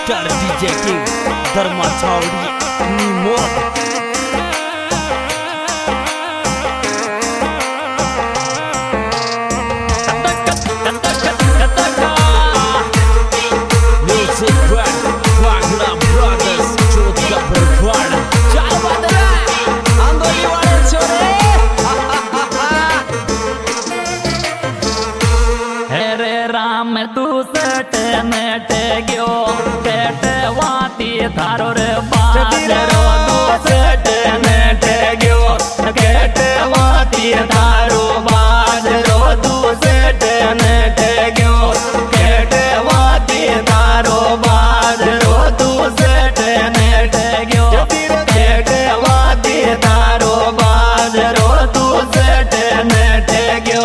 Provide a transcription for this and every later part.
master DJ king Dharma Chhawri Nimod तू सट नट गयो पेट वाती थारो रे बाजरो तू सट नट गयो पेट वाती थारो बाजरो तू सट नट गयो पेट वाती थारो बाजरो तू सट नट गयो पेट वाती थारो बाजरो तू सट नट गयो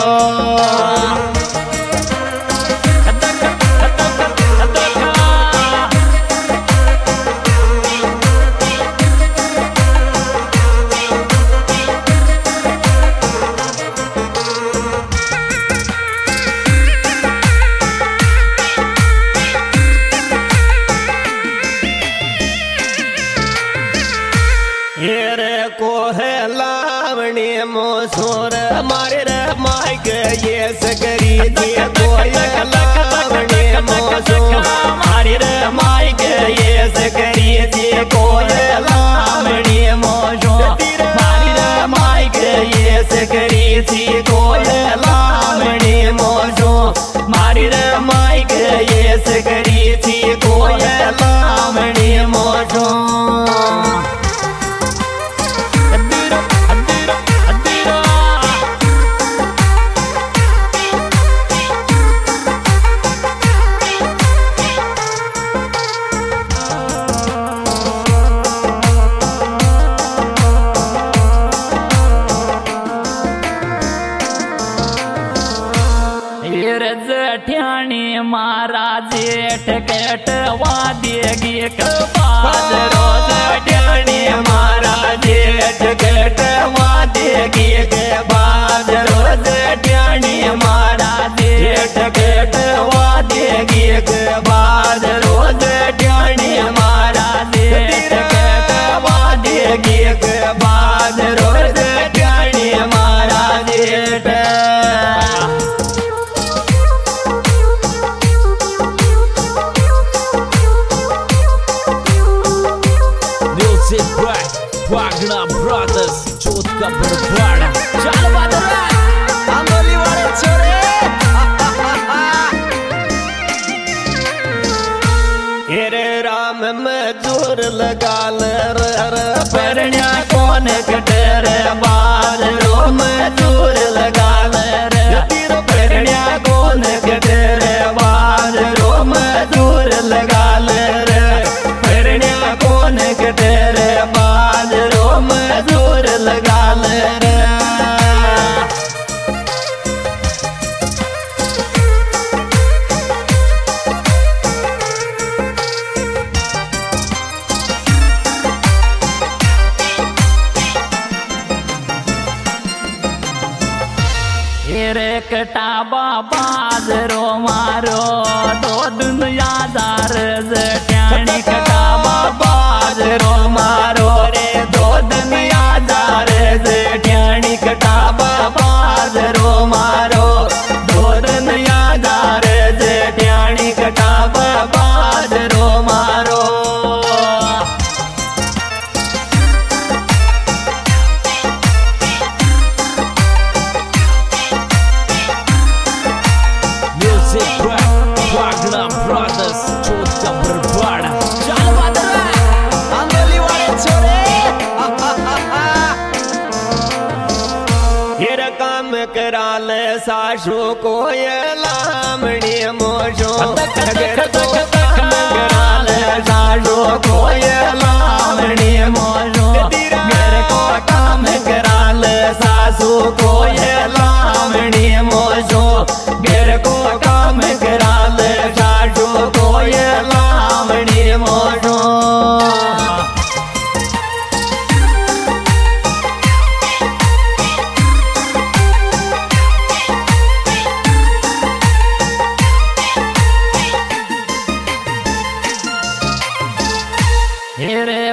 को है लावणी मोसोर मारे रे माइक ये सकरी जी को है लावणी मोसोर मारे रे माइक ये सकरी जी को है लावणी मोसोर मारे रे माइक ये सकरी जी को है लावणी मोसोर मारे रे माइक ये सकरी जी को है लावणी मोसोर ठियाणी महाराज जेठ केट वादेगी कपाज रोज ठियाणी महाराज जेठ केट वादेगी कपाज रोज ठियाणी महाराज जेठ केट वादेगी कपाज रोज ठियाणी महाराज जेठ केट वादेगी कपाज रोज ठियाणी महाराज जेठ वागना ब्रदर्स चोट का बरबाड़ा चल बदरा आंगोली वाले छोरे हेरे राम मजूर लगा लर परण्या कौन कटर बाज रो मजूर लगा लर परण्या कौन कटर बाज रो मजूर लगा लर परण्या कौन कटर मजूर लगा ले रे कटाबा बाजरो मारो दो दुनिया दार जट्याणी कटाबा बाजरो मारो रे दो दुनिया दार जट्याणी कटाबा बाजरो मारो दो दुनिया दार जट्याणी कटाबा बाजरो मारो ब्रदर्स चोट का बरबाड़ा चल बदरा आंगोली वाले छोरे ये काम करा ले सासू को ये लामणी मोशो अगर तो काम करा ले सासू को ये लामणी मोशो मेरे को काम करा ले सासू को ये लामणी मोशो मेरे को काम करा ले सासू को ये लामणी मोशो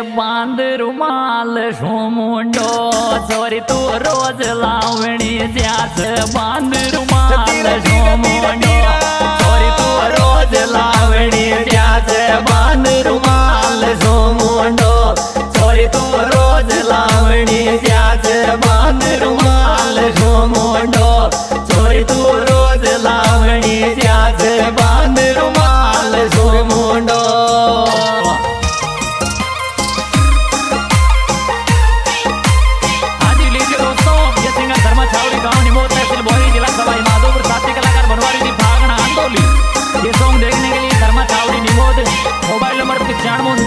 बांध रुमाल मुंडो छोरी तू रोज लावणी ज्याच बांध रुमाल मुंडो छोरी तू रोज लावणी ज्याच बांध रुमाल मुंडो छोरी तू रोज लावणी ज्याच बांध रुमाल मुंडो छोरी तू रोज लावणी ज्याच बांध रुमाल मुंडो मोबाइल नंबर 95